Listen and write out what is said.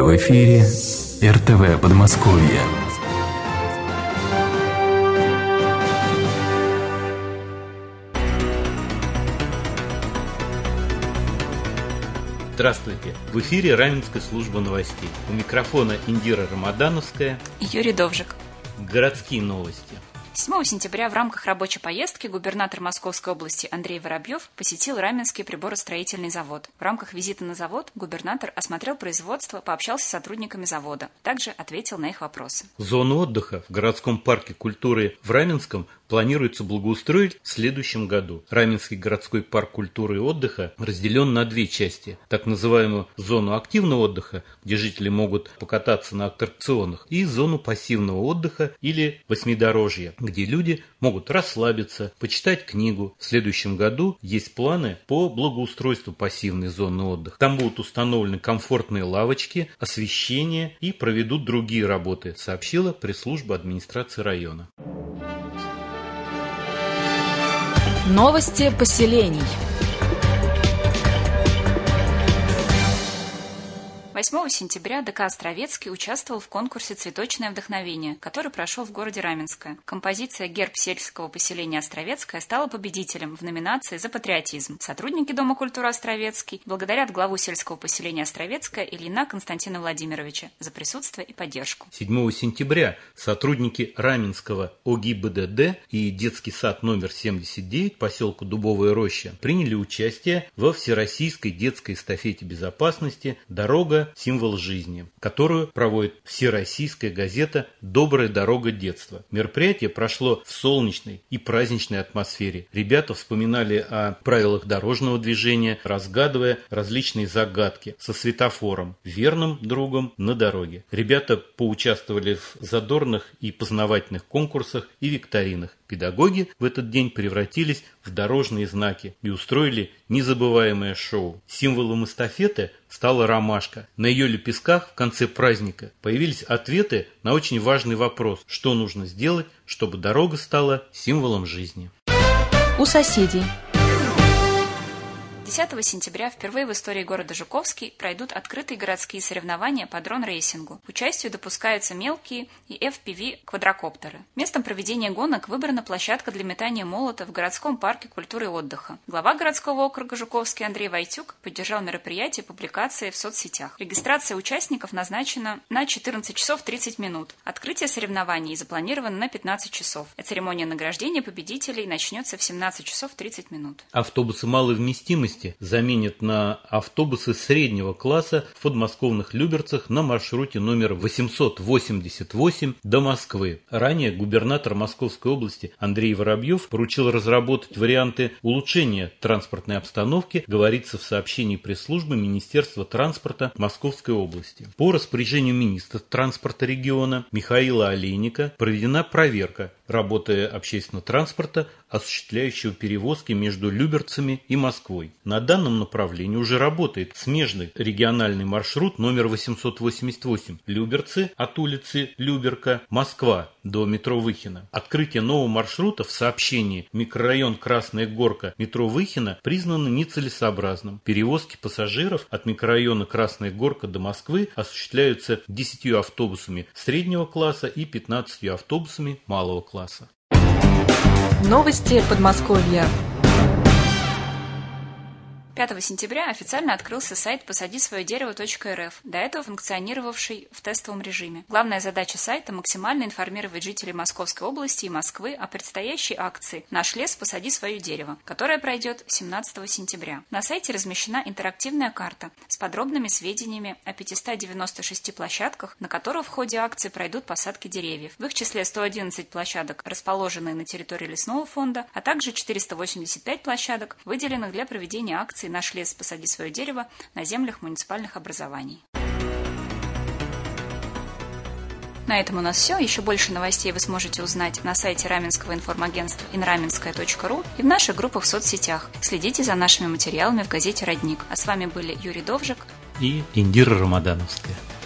В эфире РТВ Подмосковье. Здравствуйте! В эфире Раменская служба новостей. У микрофона Индира Рамадановская и Юрий Довжик. Городские новости. 7 сентября в рамках рабочей поездки губернатор Московской области Андрей Воробьев посетил Раменский приборостроительный завод. В рамках визита на завод губернатор осмотрел производство, пообщался с сотрудниками завода, также ответил на их вопросы. Зону отдыха в городском парке культуры в Раменском планируется благоустроить в следующем году. Раменский городской парк культуры и отдыха разделен на две части. Так называемую зону активного отдыха, где жители могут покататься на аттракционах, и зону пассивного отдыха или восьмидорожья, где люди могут расслабиться, почитать книгу. В следующем году есть планы по благоустройству пассивной зоны отдыха. Там будут установлены комфортные лавочки, освещение и проведут другие работы, сообщила пресс-служба администрации района. Новости поселений. 8 сентября ДК «Островецкий» участвовал в конкурсе «Цветочное вдохновение», который прошел в городе Раменское. Композиция «Герб сельского поселения Островецкое» стала победителем в номинации «За патриотизм». Сотрудники Дома культуры «Островецкий» благодарят главу сельского поселения Островецкое Ильина Константина Владимировича за присутствие и поддержку. 7 сентября сотрудники Раменского ОГИБДД и детский сад номер 79 поселка Дубовая Роща приняли участие во Всероссийской детской эстафете безопасности «Дорога – символ жизни», которую проводит всероссийская газета «Добрая дорога детства». Мероприятие прошло в солнечной и праздничной атмосфере. Ребята вспоминали о правилах дорожного движения, разгадывая различные загадки со светофором, верным другом на дороге. Ребята поучаствовали в задорных и познавательных конкурсах и викторинах. Педагоги в этот день превратились в дорожные знаки и устроили незабываемое шоу. Символом эстафеты стала ромашка. На ее лепестках в конце праздника появились ответы на очень важный вопрос: что нужно сделать, чтобы дорога стала символом жизни. У соседей. 10 сентября впервые в истории города Жуковский пройдут открытые городские соревнования по дрон-рейсингу. К участию допускаются мелкие и FPV-квадрокоптеры. Местом проведения гонок выбрана площадка для метания молота в городском парке культуры и отдыха. Глава городского округа Жуковский Андрей Войтюк поддержал мероприятие публикации в соцсетях. Регистрация участников назначена на 14 часов 30 минут. Открытие соревнований запланировано на 15 часов. А церемония награждения победителей начнется в 17 часов 30 минут. Автобусы малой вместимости заменят на автобусы среднего класса в подмосковных Люберцах на маршруте номер 888 до Москвы. Ранее губернатор Московской области Андрей Воробьев поручил разработать варианты улучшения транспортной обстановки, говорится в сообщении пресс-службы Министерства транспорта Московской области. По распоряжению министра транспорта региона Михаила Олейника проведена проверка работы общественного транспорта, осуществляющего перевозки между Люберцами и Москвой. На данном направлении уже работает смежный региональный маршрут номер 888 Люберцы от улицы Люберка, Москва до метро Выхино. Открытие нового маршрута в сообщении микрорайон Красная Горка, метро Выхино признано нецелесообразным. Перевозки пассажиров от микрорайона Красная Горка до Москвы осуществляются 10 автобусами среднего класса и 15 автобусами малого класса. Новости Подмосковья. 5 сентября официально открылся сайт посадисвоедерево.рф, до этого функционировавший в тестовом режиме. Главная задача сайта – максимально информировать жителей Московской области и Москвы о предстоящей акции «Наш лес, посади свое дерево», которая пройдет 17 сентября. На сайте размещена интерактивная карта с подробными сведениями о 596 площадках, на которых в ходе акции пройдут посадки деревьев. В их числе 111 площадок, расположенные на территории лесного фонда, а также 485 площадок, выделенных для проведения акции «Наш лес, посади свое дерево» на землях муниципальных образований. На этом у нас все. Еще больше новостей вы сможете узнать на сайте Раменского информагентства inramenskaya.ru и в наших группах в соцсетях. Следите за нашими материалами в газете «Родник». А с вами были Юрий Довжик и Индира Рамадановская.